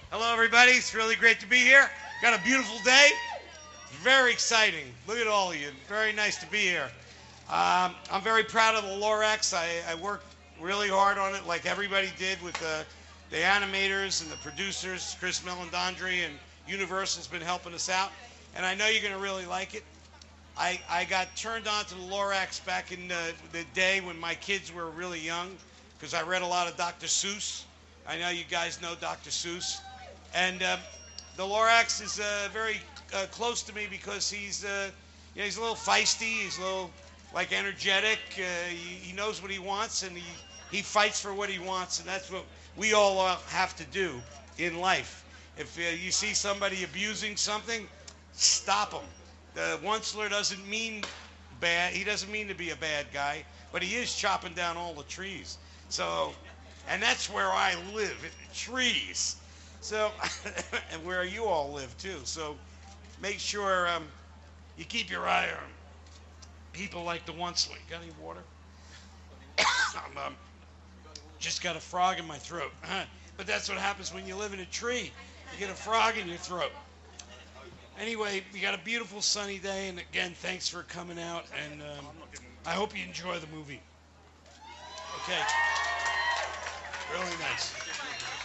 Hello, everybody. It's really great to be here. Got a beautiful day. Very exciting. Look at all of you. Very nice to be here. I'm very proud of the Lorax. I worked really hard on it, like everybody did with the animators and the producers. Chris Melandandri and Universal's been helping us out, and I know you're going to really like it. I got turned on to the Lorax back in the day when my kids were really young because I read a lot of Dr. Seuss. I know you guys know Dr. Seuss. And the Lorax is very close to me because he's a little feisty. He's a little like energetic. He knows what he wants, and he fights for what he wants, and that's what we all have to do in life. If you see somebody abusing something, stop him. The Onceler doesn't mean bad. He doesn't mean to be a bad guy, but he is chopping down all the trees. So, and that's where I live, trees. So, and where you all live too. So, make sure you keep your eye on people like the Onceler. Got any water? I'm just got a frog in my throat. But that's what happens when you live in a tree. You get a frog in your throat. Anyway, we got a beautiful sunny day, and again, thanks for coming out, and I hope you enjoy the movie. Okay. Really nice.